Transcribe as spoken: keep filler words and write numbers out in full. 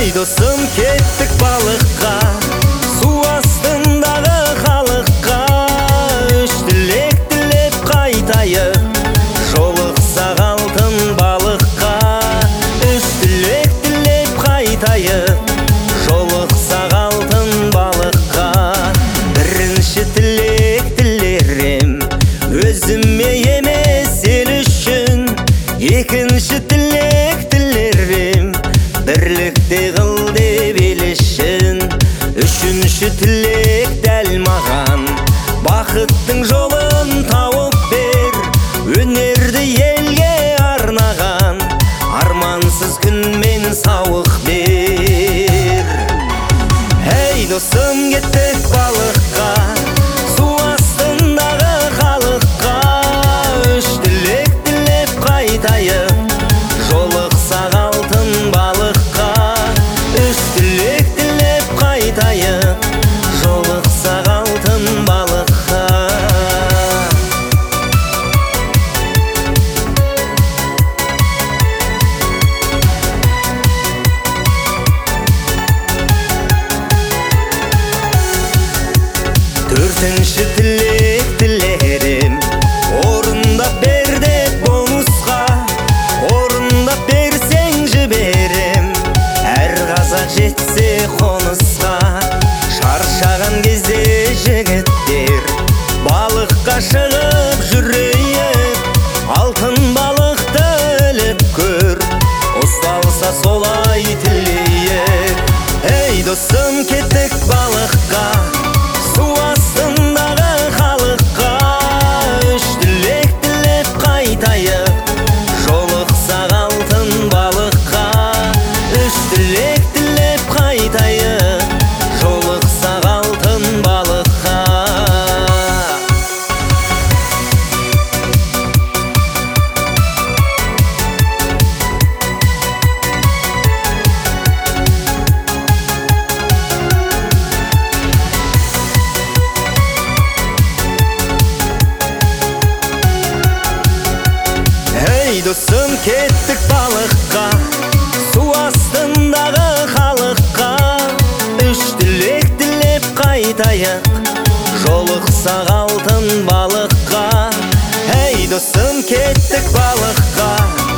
Ей досым, кеттік балыққа, су астындағы халыққа. Үш тілек тілеп қайтайық, жолықсақ алтын балыққа. Үш тілек тілеп қайтайық, жолықсақ алтын балыққа. Бірінші тілек тілерім, өзіме емес ел үшін. Екінші тілек тілерім, бірлікте қыл деп ел үшін. Үшінші тілек дәл маған, бақыттың жолын тауып бер. Өнерді елге арнаған, армансыз күнмен сауық бер. Ей досым, кеттік балыққа, су астындағы халыққа. Үш тілек тілеп қайтайық, жолықсақ алтын балыққа. Үш тілек тілеп қайтайық, жолықсақ алтын балыққа. Төртінші тілек тілерім, орындап бер деп бонусқа. Орындап берсең жіберем, әр қазақ жетсе қонысқа. Шаршаған кезде жігіттер, балыққа шығып жүрейік. Алтын балықты іліп көр, ұсталса солай тілейік. Ей досым, кеттік балыққа, су астындағы халыққа. Үш тілек тілеп қайтайық, жолықсақ алтын балыққа. Үш тілек тілеп қайтайық, жолықсақ алтын балыққа. Ей досым, кеттік балыққа, су астындағы халыққа. Үш тілек тілеп қайтайық, жолықсақ алтын балыққа. Ей досым, кеттік балыққа,